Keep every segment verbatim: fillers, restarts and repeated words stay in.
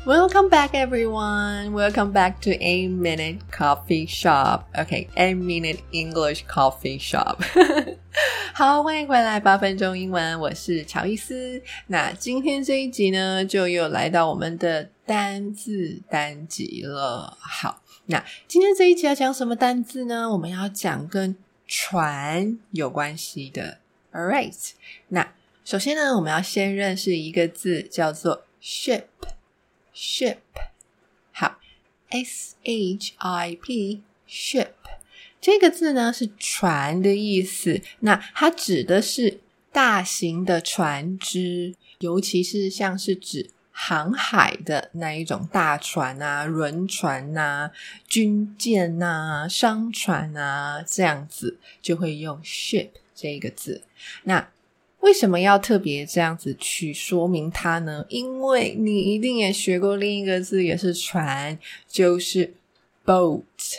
Welcome back everyone. Welcome back to A Minute Coffee Shop. Okay, A Minute English Coffee Shop. 好，欢迎回来八分钟英文，我是乔伊斯。那今天这一集呢，就又来到我们的单字单集了。好，那今天这一集要讲什么单字呢？我们要讲跟船有关系的。Alright, 那首先呢，我们要先认识一个字，叫做 ship。Ship 好 S H I P Ship 这个字呢是船的意思，那它指的是大型的船只，尤其是像是指航海的那一种大船啊、轮船啊、军舰啊、商船啊，这样子就会用 ship 这个字。那为什么要特别这样子去说明它呢？因为你一定也学过另一个字也是船，就是 boat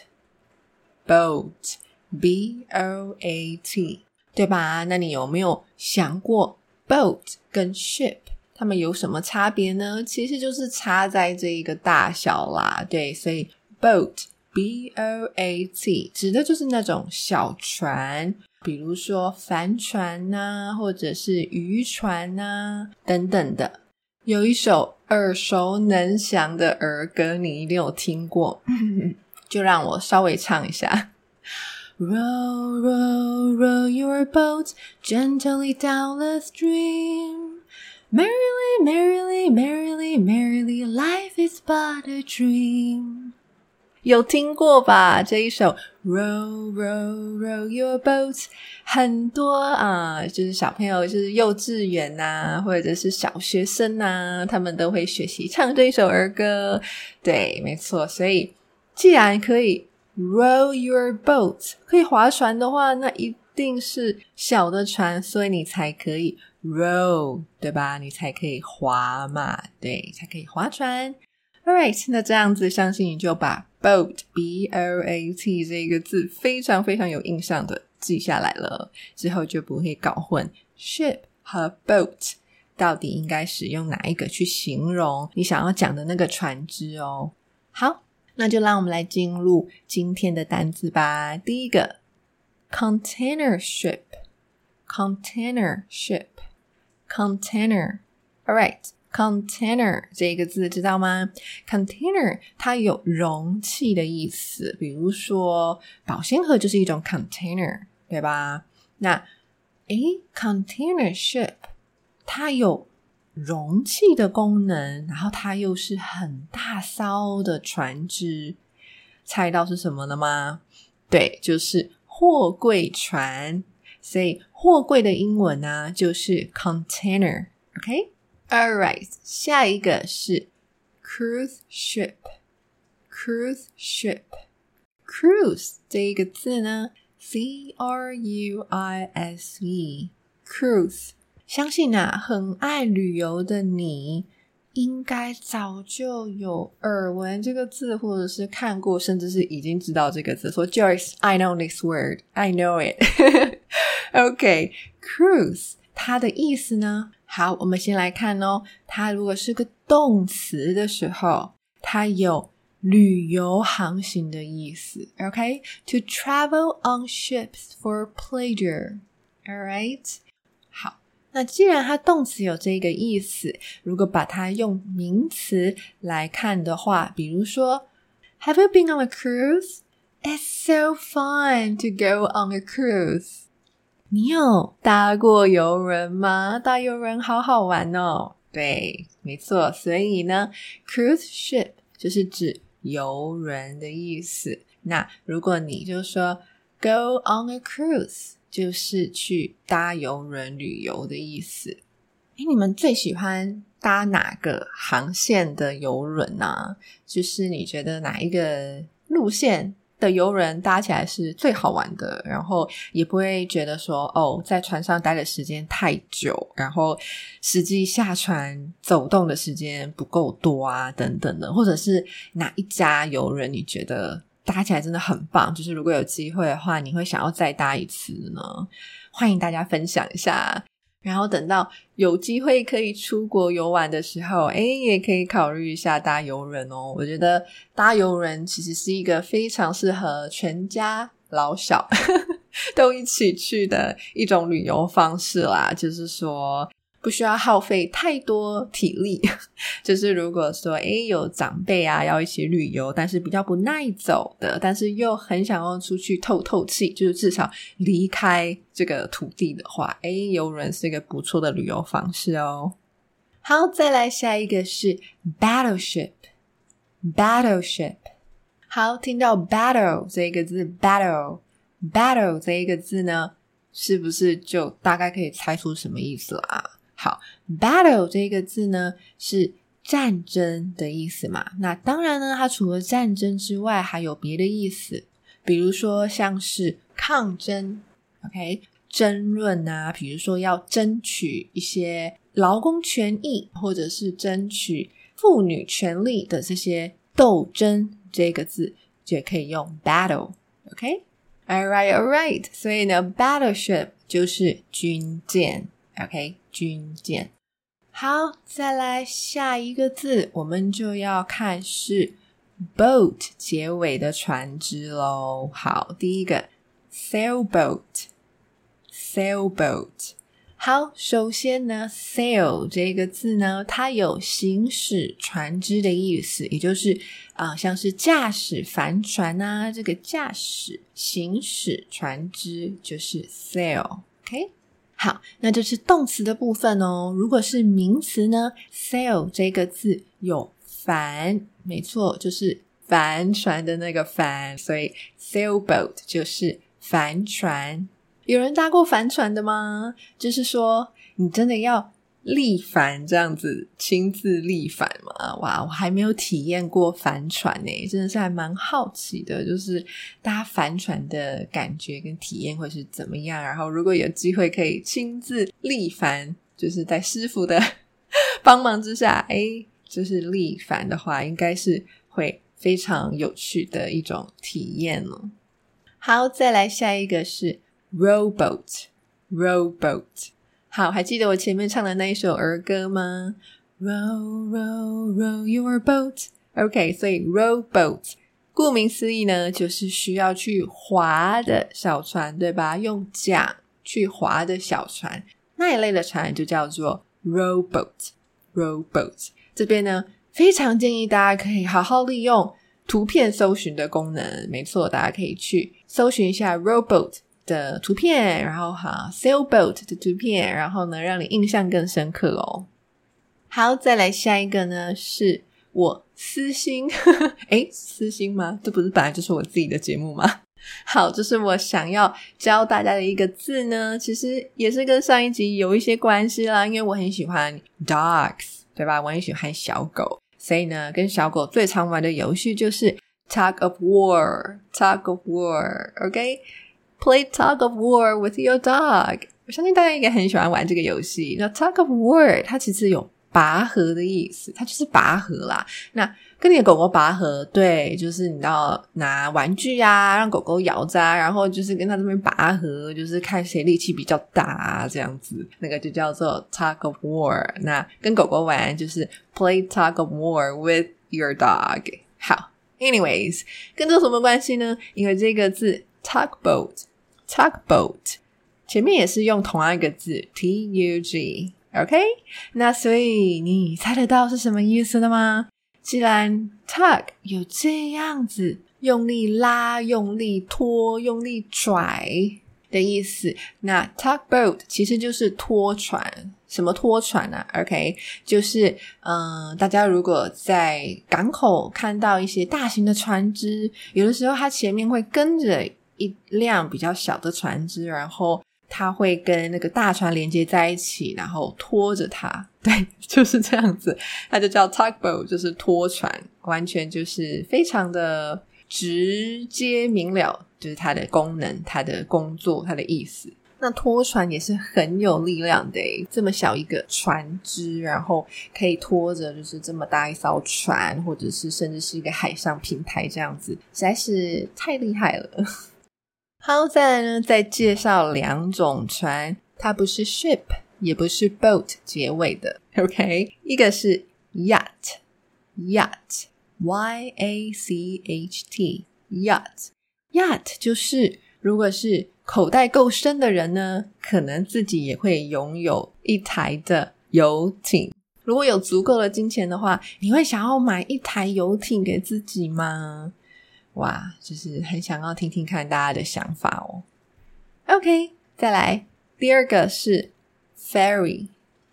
boat B O A T 对吧？那你有没有想过 boat 跟 ship 它们有什么差别呢？其实就是差在这一个大小啦，对，所以 boat B O A T 指的就是那种小船，比如说帆船啊，或者是渔船啊等等的。有一首耳熟能详的儿歌你一定有听过就让我稍微唱一下。Row, row, row your boat gently down the stream. Merrily, merrily, merrily, merrily, life is but a dream.有听过吧？这一首 Row, row, row your boat 很多啊，就是小朋友就是幼稚园啊，或者是小学生啊，他们都会学习唱这一首儿歌。对，没错，所以既然可以 row your boat 可以划船的话，那一定是小的船，所以你才可以 row 对吧？你才可以划嘛，对，才可以划船。Alright, 那这样子相信你就把 boat B O A T 这个字非常非常有印象的记下来了，之后就不会搞混 ship 和 boat 到底应该使用哪一个去形容你想要讲的那个船只哦。好，那就让我们来进入今天的单字吧。第一个 container ship container ship container Alright Container 这个字知道吗？ Container 它有容器的意思，比如说保鲜盒就是一种 container 对吧？那诶 Container ship 它有容器的功能，然后它又是很大艘的船只，猜到是什么了吗？对，就是货柜船，所以货柜的英文呢就是 container OK?Alright, 下一个是 cruise ship cruise ship cruise 这一个字呢 C R U I S E cruise 相信啊很爱旅游的你应该早就有耳闻这个字，或者是看过，甚至是已经知道这个字，说 Joyce I know this word I know it OK cruise 它的意思呢，好，我们先来看哦，它如果是个动词的时候，它有旅游航行的意思 OK To travel on ships for pleasure Alright 好，那既然它动词有这个意思，如果把它用名词来看的话，比如说 Have you been on a cruise? It's so fun to go on a cruise你有搭过邮轮吗？搭邮轮好好玩哦。对，没错，所以呢 cruise ship 就是指邮轮的意思。那如果你就说 go on a cruise 就是去搭邮轮旅游的意思。诶，你们最喜欢搭哪个航线的邮轮啊？就是你觉得哪一个路线的邮轮搭起来是最好玩的，然后也不会觉得说哦，在船上待的时间太久，然后实际下船走动的时间不够多啊等等的，或者是哪一家邮轮你觉得搭起来真的很棒，就是如果有机会的话你会想要再搭一次呢？欢迎大家分享一下。 然后等到有机会可以出国游玩的时候，诶也可以考虑一下搭邮轮哦。我觉得搭邮轮其实是一个非常适合全家老小都一起去的一种旅游方式啦，就是说不需要耗费太多体力就是如果说诶有长辈啊要一起旅游，但是比较不耐走的，但是又很想要出去透透气，就是至少离开这个土地的话，诶邮轮是一个不错的旅游方式哦。好，再来下一个是 battleship battleship 好，听到 battle 这个字 battle battle 这一个字呢，是不是就大概可以猜出什么意思啦？好 battle 这个字呢是战争的意思嘛，那当然呢它除了战争之外还有别的意思，比如说像是抗争 OK 争论啊，比如说要争取一些劳工权益或者是争取妇女权利的这些斗争，这个字就可以用 battle OK Alright, alright. 所以呢 battleship 就是军舰 OK 军舰。好，再来下一个字，我们就要看是 boat 结尾的船只咯。好，第一个 sailboat sailboat 好，首先呢 sail 这个字呢，它有行驶船只的意思，也就是呃，像是驾驶帆船啊，这个驾驶行驶船只就是 sail OK 好，那这是动词的部分哦。如果是名词呢 sail 这个字有帆，没错，就是帆船的那个帆，所以 sailboat 就是帆船。有人搭过帆船的吗？就是说你真的要力帆这样子亲自力帆吗？哇，我还没有体验过帆船耶，真的是还蛮好奇的，就是搭帆船的感觉跟体验会是怎么样，然后如果有机会可以亲自力帆，就是在师傅的帮忙之下诶就是力帆的话，应该是会非常有趣的一种体验了。好，再来下一个是Rowboat Rowboat 好，还记得我前面唱的那一首儿歌吗？ Row, row, row your boat OK 所以 Rowboat 顾名思义呢，就是需要去划的小船，对吧？用桨去划的小船，那一类的船就叫做 Rowboat Rowboat 这边呢非常建议大家可以好好利用图片搜寻的功能，没错，大家可以去搜寻一下 Rowboat的图片，然后哈 sailboat 的图片，然后呢让你印象更深刻哦。好，再来下一个呢是我私心诶私心吗？这不是本来就是我自己的节目吗？好，就是我想要教大家的一个字呢，其实也是跟上一集有一些关系啦，因为我很喜欢 dogs 对吧，我很喜欢小狗，所以呢跟小狗最常玩的游戏就是 tug of war tug of war OK Play tug of war with your dog 我相信大家应该很喜欢玩这个游戏。那 tug of war 它其实有拔河的意思，它就是拔河啦。那跟你的狗狗拔河，对，就是你要拿玩具啊让狗狗摇着啊，然后就是跟它这边拔河，就是看谁力气比较大啊这样子，那个就叫做 tug of war。 那跟狗狗玩就是 play tug of war with your dog。 好 anyways 跟这有什么关系呢？因为这个字 tugboat tugboat 前面也是用同样一个字 T U G OK 那所以你猜得到是什么意思的吗？既然 tug 有这样子用力拉用力拖用力拽的意思，那 tugboat 其实就是拖船。什么拖船啊 OK 就是嗯、呃，大家如果在港口看到一些大型的船只，有的时候它前面会跟着一辆比较小的船只，然后它会跟那个大船连接在一起，然后拖着它，对，就是这样子，它就叫 tugboat 就是拖船，完全就是非常的直接明了，就是它的功能它的工作它的意思。那拖船也是很有力量的耶，这么小一个船只，然后可以拖着就是这么大一艘船，或者是甚至是一个海上平台这样子，实在是太厉害了。好，再来呢再介绍两种船，它不是 ship 也不是 boat 结尾的 OK， 一个是 yacht yacht Y A C H T yacht yacht 就是如果是口袋够深的人呢，可能自己也会拥有一台的游艇。如果有足够的金钱的话，你会想要买一台游艇给自己吗？哇，就是很想要听听看大家的想法哦。OK， 再来第二个是 ferry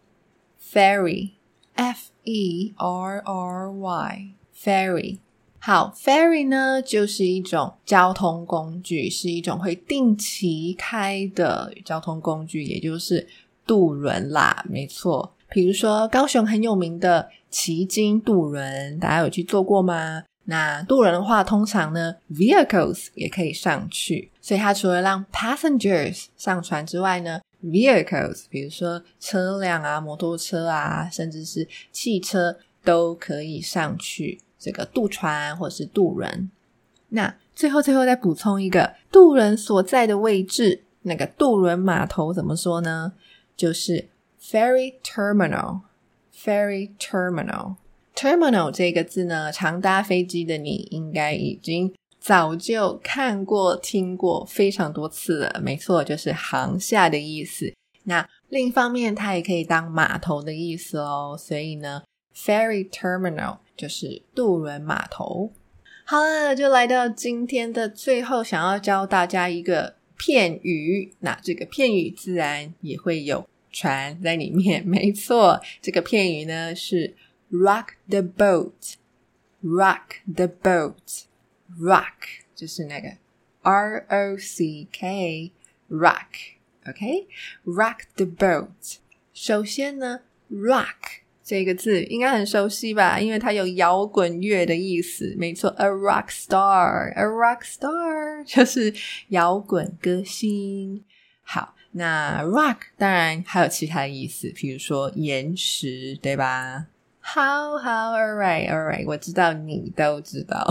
ferry F E R R Y ferry。 好， ferry 呢就是一种交通工具，是一种会定期开的交通工具，也就是渡轮啦，没错。比如说高雄很有名的旗津渡轮，大家有去坐过吗？那渡轮的话通常呢 vehicles 也可以上去，所以它除了让 passengers 上船之外呢， vehicles 比如说车辆啊，摩托车啊，甚至是汽车都可以上去这个渡船或是渡轮。那最后最后再补充一个渡轮所在的位置，那个渡轮码头怎么说呢？就是 ferry terminal ferry terminal terminal 这个字呢，常搭飞机的你应该已经早就看过听过非常多次了，没错，就是航下的意思。那另一方面它也可以当码头的意思哦，所以呢 ferry terminal 就是渡轮码头。好了，就来到今天的最后，想要教大家一个片语，那这个片语自然也会有船在里面，没错，这个片语呢是 rock the boat rock the boat rock 就是那个 R O C K rock OK rock the boat。 首先呢 rock 这个字应该很熟悉吧，因为它有摇滚乐的意思，没错 a rock star a rock star 就是摇滚歌星。好，那 rock 当然还有其他的意思，比如说岩石，对吧？好好 alright alright 我知道你都知道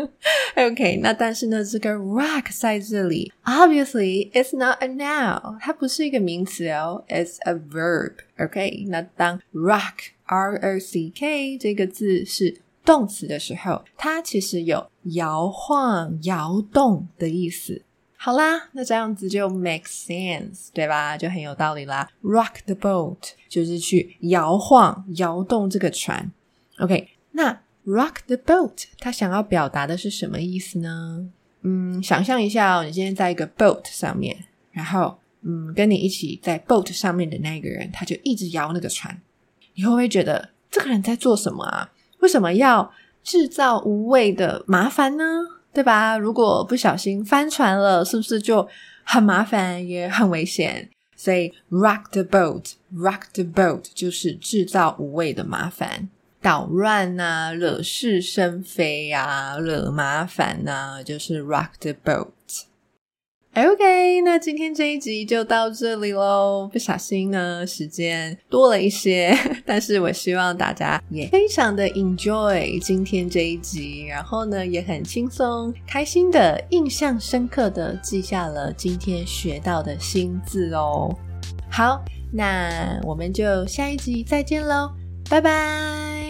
OK， 那但是呢这个 rock 在这里 obviously it's not a noun， 它不是一个名词哦， it's a verb OK， 那当 rock R O C K 这个字是动词的时候，它其实有摇晃摇动的意思。好啦，那这样子就 make sense 对吧，就很有道理啦。 rock the boat 就是去摇晃摇动这个船。 OK， 那 rock the boat 它想要表达的是什么意思呢？嗯，想象一下哦，你今天在一个 boat 上面，然后嗯，跟你一起在 boat 上面的那个人他就一直摇那个船，你会不会觉得这个人在做什么啊？为什么要制造无谓的麻烦呢？对吧？如果不小心翻船了，是不是就很麻烦也很危险？所以 rock the boat rock the boat 就是制造无谓的麻烦，捣乱啊，惹是生非啊，惹麻烦啊，就是 rock the boat。 OK， 那今天这一集就到这里咯，不小心呢时间多了一些，但是我希望大家也非常的 enjoy 今天这一集，然后呢也很轻松开心的印象深刻的记下了今天学到的新字哦。好，那我们就下一集再见咯，拜拜。